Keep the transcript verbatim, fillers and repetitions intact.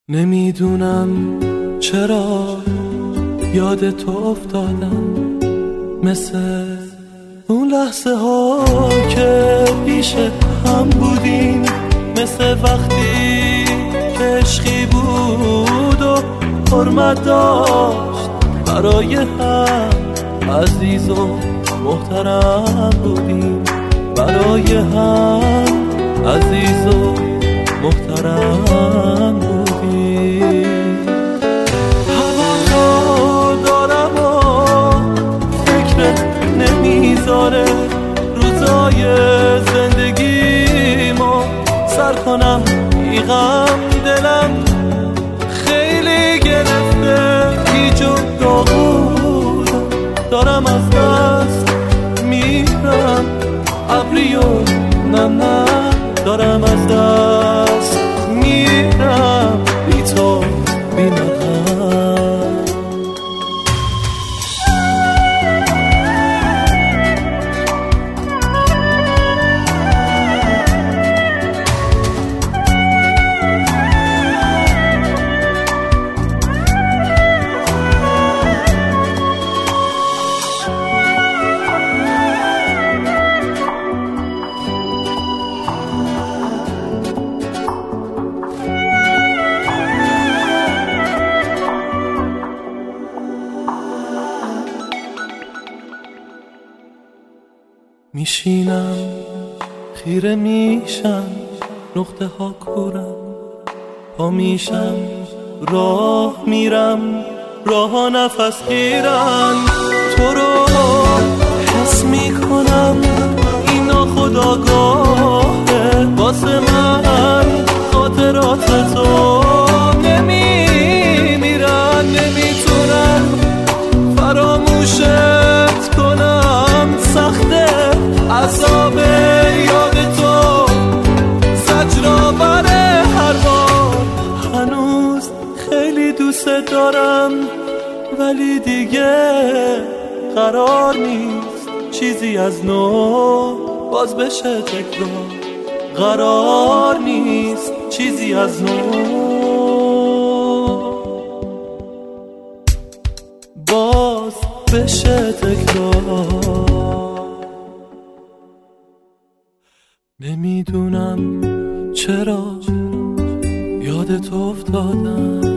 نمیدونم چرا یاد تو افتادم، مثل اون لحظه ها که پیش هم بودیم، مثل وقتی که عشقی بود و حرمت داشت برای هم، عزیز و محترم بودیم برای هم، عزیز و محترم بودیم. هوا رو دارم و فکرت نمیذاره روزای زندگیمو سر کنم، بیغم دلم خیلی گرفته، هیچ و داغودم دارم از دست میرم، ابری و نه نه دارم از دست میرم، بی تو بی من. میشینم خیره میشم، نقطه ها کورم، پا میشم راه میرم، راه ها نفس گیرن، تو رو حس میکنم، این ناخودآگاهه واسه من، خاطرات تو نمیمیرن، نمیتونم فراموشت کنم، سخته عذاب یاد تو زجرآور هر بار، هنوز خیلی دوست دارم ولی دیگه قرار نیست چیزی از نو باز بشه تکرار، قرار نیست چیزی از نو باز بشه تکرار. نمیدونم چرا یاد تو افتادم.